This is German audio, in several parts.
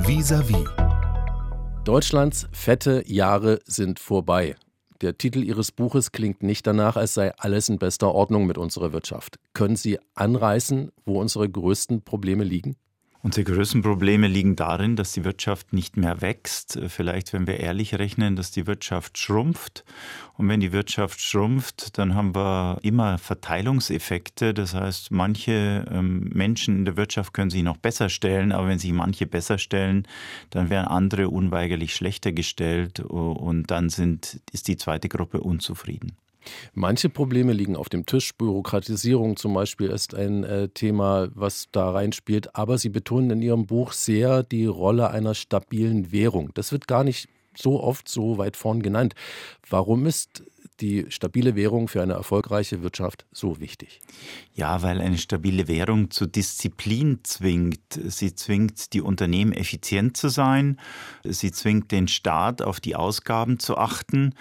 Vis-à-vis. Deutschlands fette Jahre sind vorbei. Der Titel Ihres Buches klingt nicht danach, als sei alles in bester Ordnung mit unserer Wirtschaft. Können Sie anreißen, wo unsere größten Probleme liegen? Unsere größten Probleme liegen darin, dass die Wirtschaft nicht mehr wächst. Vielleicht, wenn wir ehrlich rechnen, dass die Wirtschaft schrumpft. Und wenn die Wirtschaft schrumpft, dann haben wir immer Verteilungseffekte. Das heißt, manche Menschen in der Wirtschaft können sich noch besser stellen, aber wenn sich manche besser stellen, dann werden andere unweigerlich schlechter gestellt und dann ist die zweite Gruppe unzufrieden. Manche Probleme liegen auf dem Tisch. Bürokratisierung zum Beispiel ist ein Thema, was da reinspielt. Aber Sie betonen in Ihrem Buch sehr die Rolle einer stabilen Währung. Das wird gar nicht so oft so weit vorn genannt. Warum ist die stabile Währung für eine erfolgreiche Wirtschaft so wichtig? Ja, weil eine stabile Währung zu Disziplin zwingt. Sie zwingt die Unternehmen, effizient zu sein. Sie zwingt den Staat, auf die Ausgaben zu achten.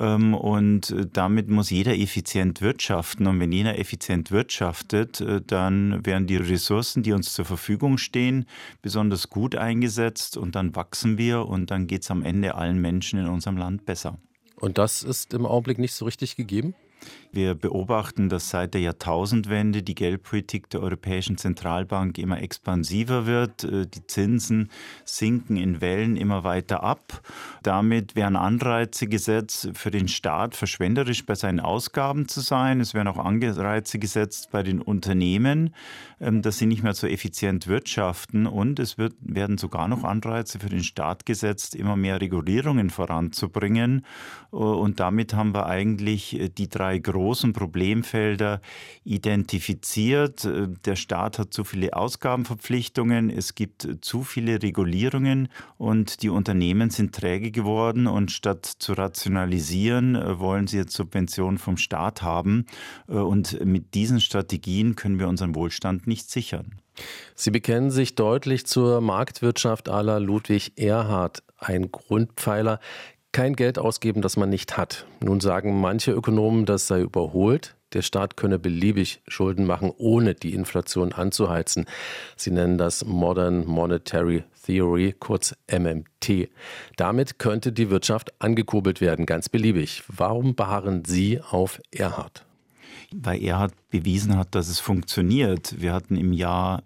Und damit muss jeder effizient wirtschaften. Und wenn jeder effizient wirtschaftet, dann werden die Ressourcen, die uns zur Verfügung stehen, besonders gut eingesetzt. Und dann wachsen wir und dann geht es am Ende allen Menschen in unserem Land besser. Und das ist im Augenblick nicht so richtig gegeben? Wir beobachten, dass seit der Jahrtausendwende die Geldpolitik der Europäischen Zentralbank immer expansiver wird. Die Zinsen sinken in Wellen immer weiter ab. Damit werden Anreize gesetzt für den Staat, verschwenderisch bei seinen Ausgaben zu sein. Es werden auch Anreize gesetzt bei den Unternehmen, dass sie nicht mehr so effizient wirtschaften. Und es werden sogar noch Anreize für den Staat gesetzt, immer mehr Regulierungen voranzubringen. Und damit haben wir eigentlich die drei großen Problemfelder identifiziert. Der Staat hat zu viele Ausgabenverpflichtungen, es gibt zu viele Regulierungen und die Unternehmen sind träge geworden und statt zu rationalisieren, wollen sie jetzt Subventionen vom Staat haben und mit diesen Strategien können wir unseren Wohlstand nicht sichern. Sie bekennen sich deutlich zur Marktwirtschaft à la Ludwig Erhard, ein Grundpfeiler. Kein Geld ausgeben, das man nicht hat. Nun sagen manche Ökonomen, das sei überholt. Der Staat könne beliebig Schulden machen, ohne die Inflation anzuheizen. Sie nennen das Modern Monetary Theory, kurz MMT. Damit könnte die Wirtschaft angekurbelt werden, ganz beliebig. Warum beharren Sie auf Erhard? Weil Erhard bewiesen hat, dass es funktioniert. Wir hatten im Jahr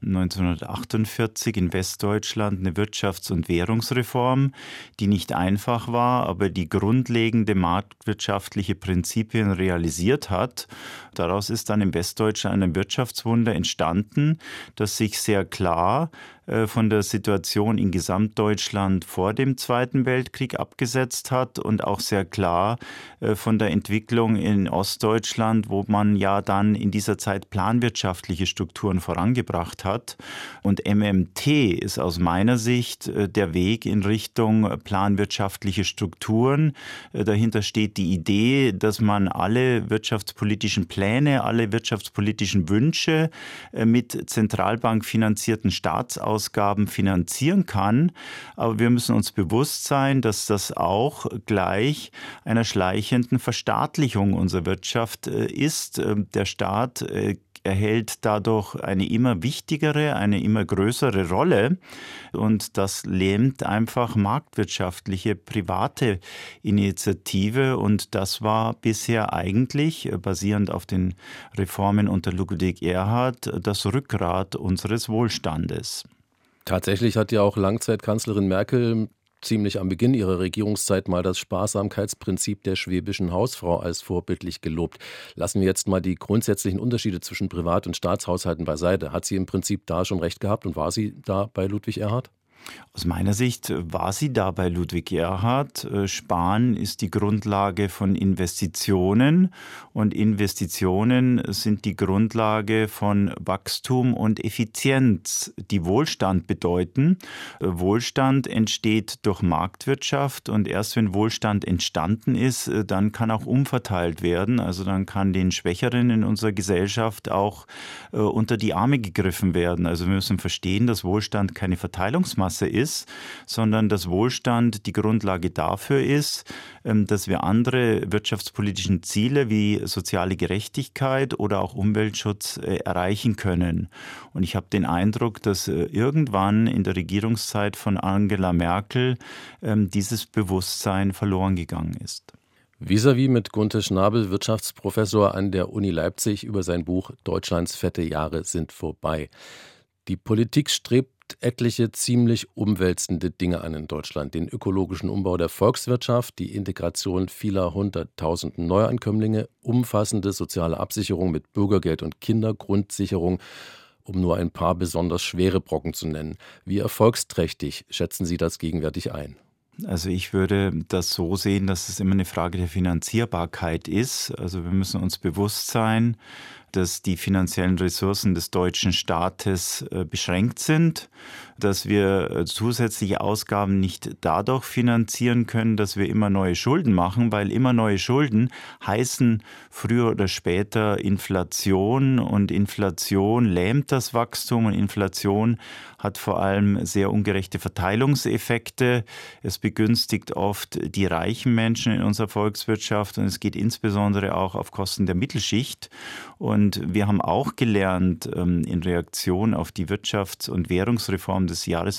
1948 in Westdeutschland eine Wirtschafts- und Währungsreform, die nicht einfach war, aber die grundlegende marktwirtschaftliche Prinzipien realisiert hat. Daraus ist dann in Westdeutschland ein Wirtschaftswunder entstanden, das sich sehr klar von der Situation in Gesamtdeutschland vor dem Zweiten Weltkrieg abgesetzt hat und auch sehr klar von der Entwicklung in Ostdeutschland, wo man ja dann in dieser Zeit planwirtschaftliche Strukturen vorangebracht hat. Und MMT ist aus meiner Sicht der Weg in Richtung planwirtschaftliche Strukturen. Dahinter steht die Idee, dass man alle wirtschaftspolitischen Pläne, alle wirtschaftspolitischen Wünsche mit zentralbankfinanzierten Staatsausgaben finanzieren kann. Aber wir müssen uns bewusst sein, dass das auch gleich einer schleichenden Verstaatlichung unserer Wirtschaft ist. Der Staat erhält dadurch eine immer wichtigere, eine immer größere Rolle und das lähmt einfach marktwirtschaftliche, private Initiative und das war bisher eigentlich, basierend auf den Reformen unter Ludwig Erhard, das Rückgrat unseres Wohlstandes. Tatsächlich hat ja auch Langzeitkanzlerin Merkel ziemlich am Beginn ihrer Regierungszeit mal das Sparsamkeitsprinzip der schwäbischen Hausfrau als vorbildlich gelobt. Lassen wir jetzt mal die grundsätzlichen Unterschiede zwischen Privat- und Staatshaushalten beiseite. Hat sie im Prinzip da schon recht gehabt und war sie da bei Ludwig Erhard? Aus meiner Sicht war sie da bei Ludwig Erhard. Sparen ist die Grundlage von Investitionen und Investitionen sind die Grundlage von Wachstum und Effizienz, die Wohlstand bedeuten. Wohlstand entsteht durch Marktwirtschaft und erst wenn Wohlstand entstanden ist, dann kann auch umverteilt werden. Also dann kann den Schwächeren in unserer Gesellschaft auch unter die Arme gegriffen werden. Also wir müssen verstehen, dass Wohlstand keine Verteilungsmasse Masse ist, sondern dass Wohlstand die Grundlage dafür ist, dass wir andere wirtschaftspolitischen Ziele wie soziale Gerechtigkeit oder auch Umweltschutz erreichen können. Und ich habe den Eindruck, dass irgendwann in der Regierungszeit von Angela Merkel dieses Bewusstsein verloren gegangen ist. Vis-à-vis mit Gunther Schnabel, Wirtschaftsprofessor an der Uni Leipzig, über sein Buch »Deutschlands fette Jahre sind vorbei«. Die Politik strebt etliche ziemlich umwälzende Dinge an in Deutschland. Den ökologischen Umbau der Volkswirtschaft, die Integration vieler 100.000 Neuankömmlinge, umfassende soziale Absicherung mit Bürgergeld und Kindergrundsicherung, um nur ein paar besonders schwere Brocken zu nennen. Wie erfolgsträchtig schätzen Sie das gegenwärtig ein? Also ich würde das so sehen, dass es immer eine Frage der Finanzierbarkeit ist. Also wir müssen uns bewusst sein, dass die finanziellen Ressourcen des deutschen Staates beschränkt sind, dass wir zusätzliche Ausgaben nicht dadurch finanzieren können, dass wir immer neue Schulden machen, weil immer neue Schulden heißen früher oder später Inflation und Inflation lähmt das Wachstum und Inflation hat vor allem sehr ungerechte Verteilungseffekte. Es begünstigt oft die reichen Menschen in unserer Volkswirtschaft und es geht insbesondere auch auf Kosten der Mittelschicht. Und wir haben auch gelernt, in Reaktion auf die Wirtschafts- und Währungsreform des Jahres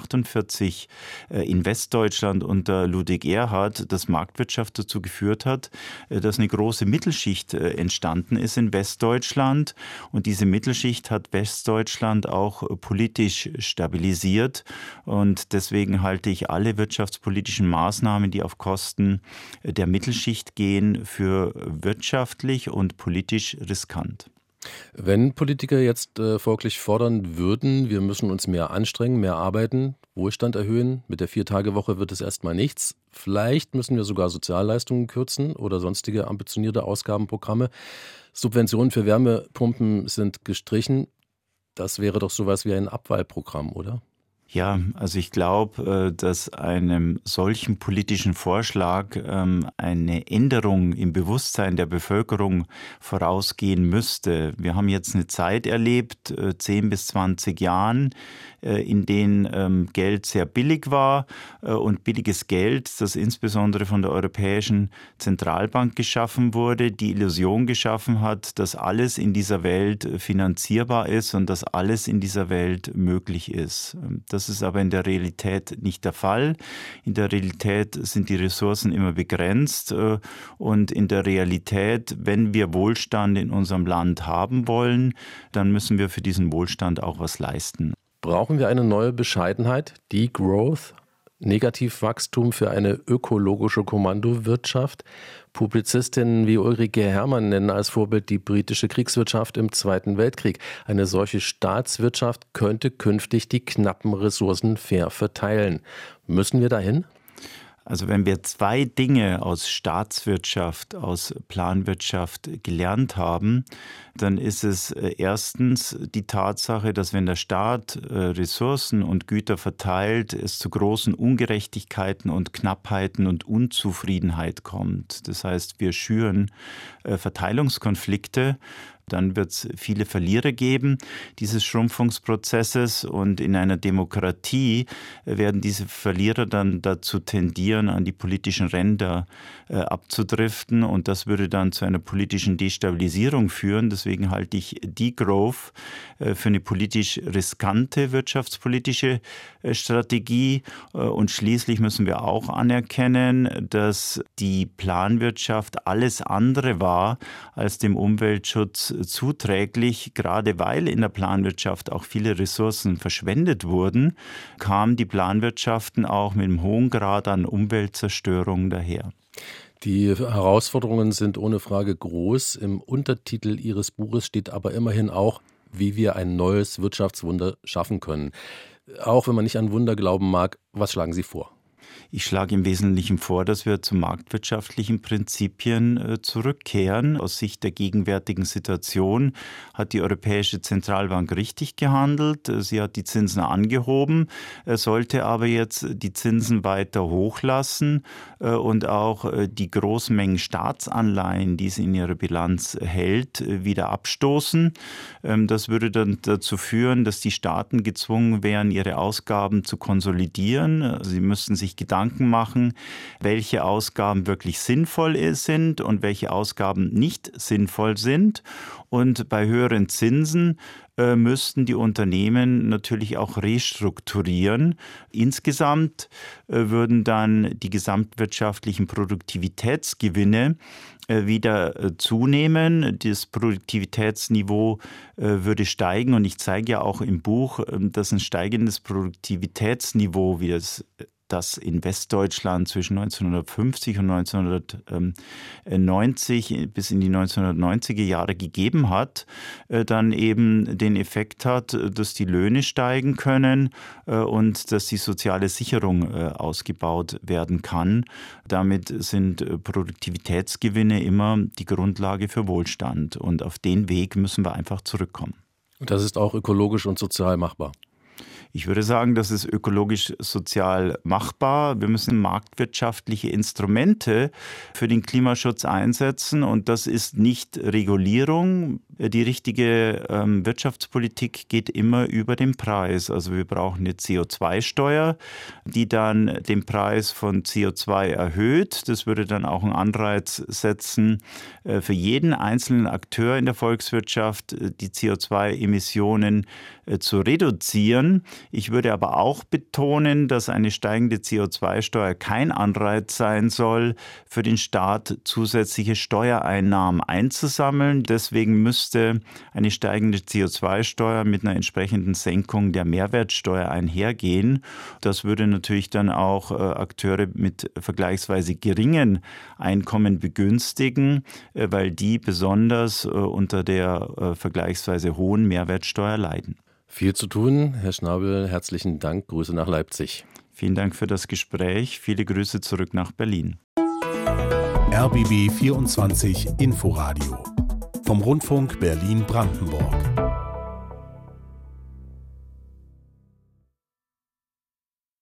1948 in Westdeutschland unter Ludwig Erhard, dass Marktwirtschaft dazu geführt hat, dass eine große Mittelschicht entstanden ist in Westdeutschland. Und diese Mittelschicht hat Westdeutschland auch politisch stabilisiert. Und deswegen halte ich alle wirtschaftspolitischen Maßnahmen, die auf Kosten der Mittelschicht gehen, für wirtschaftlich und politisch riskant. Wenn Politiker jetzt folglich fordern würden, wir müssen uns mehr anstrengen, mehr arbeiten, Wohlstand erhöhen, mit der 4-Tage-Woche wird es erstmal nichts, vielleicht müssen wir sogar Sozialleistungen kürzen oder sonstige ambitionierte Ausgabenprogramme, Subventionen für Wärmepumpen sind gestrichen, das wäre doch sowas wie ein Abwahlprogramm, oder? Ja, also ich glaube, dass einem solchen politischen Vorschlag eine Änderung im Bewusstsein der Bevölkerung vorausgehen müsste. Wir haben jetzt eine Zeit erlebt, 10 bis 20 Jahren, in denen Geld sehr billig war und billiges Geld, das insbesondere von der Europäischen Zentralbank geschaffen wurde, die Illusion geschaffen hat, dass alles in dieser Welt finanzierbar ist und dass alles in dieser Welt möglich ist. Das ist aber in der Realität nicht der Fall. In der Realität sind die Ressourcen immer begrenzt und in der Realität, wenn wir Wohlstand in unserem Land haben wollen, dann müssen wir für diesen Wohlstand auch was leisten. Brauchen wir eine neue Bescheidenheit, Degrowth, Negativwachstum für eine ökologische Kommandowirtschaft? Publizistinnen wie Ulrike Herrmann nennen als Vorbild die britische Kriegswirtschaft im Zweiten Weltkrieg. Eine solche Staatswirtschaft könnte künftig die knappen Ressourcen fair verteilen. Müssen wir dahin? Also wenn wir 2 Dinge aus Staatswirtschaft, aus Planwirtschaft gelernt haben, dann ist es erstens die Tatsache, dass wenn der Staat Ressourcen und Güter verteilt, es zu großen Ungerechtigkeiten und Knappheiten und Unzufriedenheit kommt. Das heißt, wir schüren Verteilungskonflikte. Dann wird es viele Verlierer geben dieses Schrumpfungsprozesses und in einer Demokratie werden diese Verlierer dann dazu tendieren, an die politischen Ränder abzudriften und das würde dann zu einer politischen Destabilisierung führen. Deswegen halte ich Degrowth für eine politisch riskante wirtschaftspolitische Strategie und schließlich müssen wir auch anerkennen, dass die Planwirtschaft alles andere war als dem Umweltschutz zuträglich, gerade weil in der Planwirtschaft auch viele Ressourcen verschwendet wurden, kamen die Planwirtschaften auch mit einem hohen Grad an Umweltzerstörung daher. Die Herausforderungen sind ohne Frage groß. Im Untertitel Ihres Buches steht aber immerhin auch, wie wir ein neues Wirtschaftswunder schaffen können. Auch wenn man nicht an Wunder glauben mag, was schlagen Sie vor? Ich schlage im Wesentlichen vor, dass wir zu marktwirtschaftlichen Prinzipien zurückkehren. Aus Sicht der gegenwärtigen Situation hat die Europäische Zentralbank richtig gehandelt. Sie hat die Zinsen angehoben, sollte aber jetzt die Zinsen weiter hochlassen und auch die Großmengen Staatsanleihen, die sie in ihrer Bilanz hält, wieder abstoßen. Das würde dann dazu führen, dass die Staaten gezwungen wären, ihre Ausgaben zu konsolidieren. Sie müssten sich Gedanken machen, welche Ausgaben wirklich sinnvoll sind und welche Ausgaben nicht sinnvoll sind. Und bei höheren Zinsen müssten die Unternehmen natürlich auch restrukturieren. Insgesamt würden dann die gesamtwirtschaftlichen Produktivitätsgewinne wieder zunehmen. Das Produktivitätsniveau würde steigen und ich zeige ja auch im Buch, dass ein steigendes Produktivitätsniveau, wie das in Westdeutschland zwischen 1950 und 1990 bis in die 1990er Jahre gegeben hat, dann eben den Effekt hat, dass die Löhne steigen können und dass die soziale Sicherung ausgebaut werden kann. Damit sind Produktivitätsgewinne immer die Grundlage für Wohlstand und auf den Weg müssen wir einfach zurückkommen. Und das ist auch ökologisch und sozial machbar? Ich würde sagen, das ist ökologisch sozial machbar. Wir müssen marktwirtschaftliche Instrumente für den Klimaschutz einsetzen und das ist nicht Regulierung. Die richtige Wirtschaftspolitik geht immer über den Preis. Also wir brauchen eine CO2-Steuer, die dann den Preis von CO2 erhöht. Das würde dann auch einen Anreiz setzen, für jeden einzelnen Akteur in der Volkswirtschaft die CO2-Emissionen zu reduzieren. Ich würde aber auch betonen, dass eine steigende CO2-Steuer kein Anreiz sein soll, für den Staat zusätzliche Steuereinnahmen einzusammeln. Deswegen müsste eine steigende CO2-Steuer mit einer entsprechenden Senkung der Mehrwertsteuer einhergehen. Das würde natürlich dann auch Akteure mit vergleichsweise geringen Einkommen begünstigen, weil die besonders unter der vergleichsweise hohen Mehrwertsteuer leiden. Viel zu tun. Herr Schnabel, herzlichen Dank. Grüße nach Leipzig. Vielen Dank für das Gespräch. Viele Grüße zurück nach Berlin. RBB 24 Inforadio vom Rundfunk Berlin-Brandenburg.